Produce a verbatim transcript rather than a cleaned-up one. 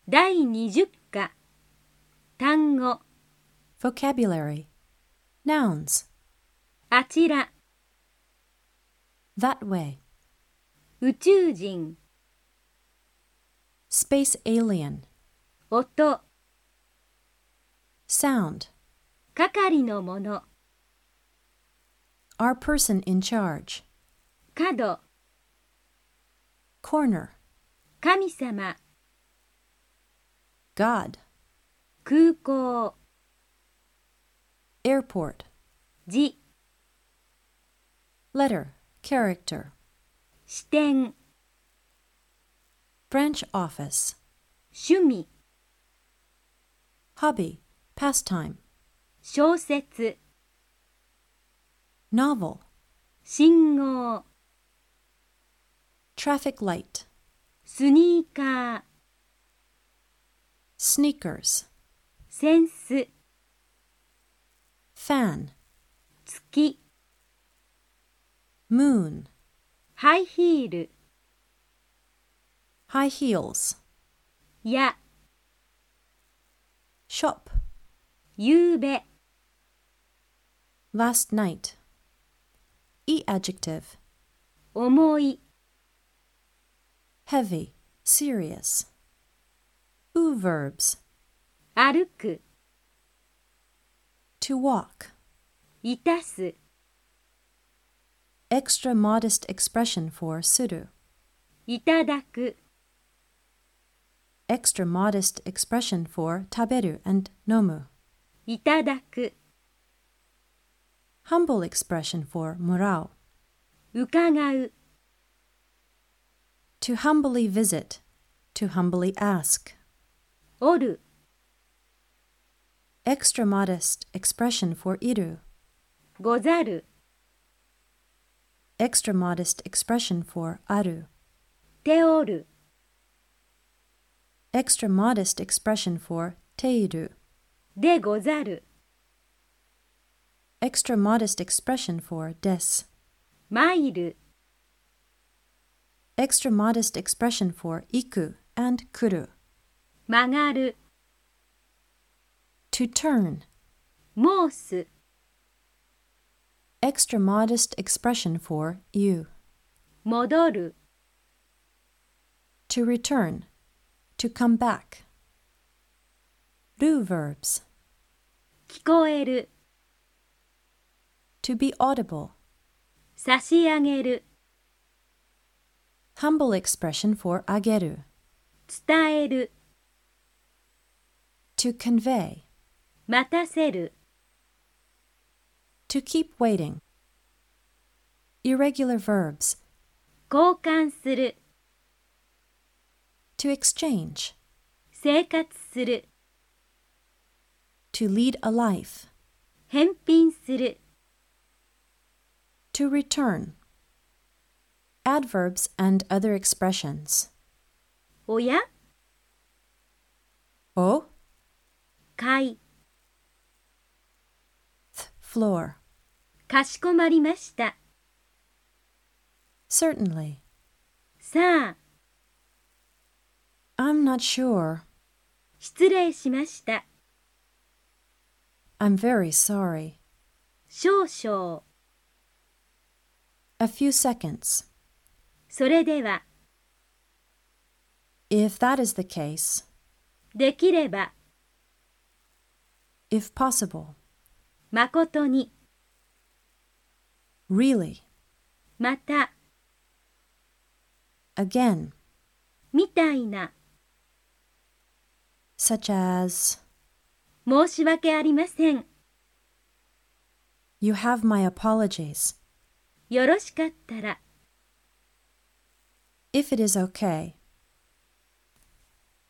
だいにじゅっ課単語 Vocabulary. Nouns. あちら That way. 宇宙人 Space alien. 音 Sound. 係のもの Our person in charge. 角 Corner. 神様 God. 空港 Airport. 字 Letter. Character. 視点 Branch office. 趣味 Hobby. Pastime. 小説 Novel. 信号 Traffic light. スニーカー Sneakers. センス Fan. 月 Moon. ハイヒール High heels. や Shop. ゆうべ Last night. E adjective. 重い Heavy. Serious. Oo verbs. 歩く To walk. いたす Extra modest expression for suru. いただく Extra modest expression for taberu and nomu. いただく Humble expression for murao. 伺う To humbly visit. To humbly ask. おる Extra modest expression for iru. ござる Extra modest expression for aru. ておる Extra modest expression for teiru. でござる Extra modest expression for des. マイル Extra modest expression for iku and kuru. 曲がる To turn. 申す Extra modest expression for you. 戻る To return. To come back. Ru verbs. 聞こえる To be audible. 差し上げる Humble expression for ageru. 伝える To convey. 待たせる To keep waiting. Irregular verbs. 交換する To exchange. 生活する To lead a life. 返品する To return. Adverbs and other expressions. おや O. 買い Th. Floor. かしこまりました Certainly. さあ I'm not sure. 失礼しました I'm very sorry. 少々 A few seconds. それでは If that is the case. できれば If possible. まことに Really. また Again. みたいな Such as. 申し訳ありません You have my apologies. よろしかったら If it is okay.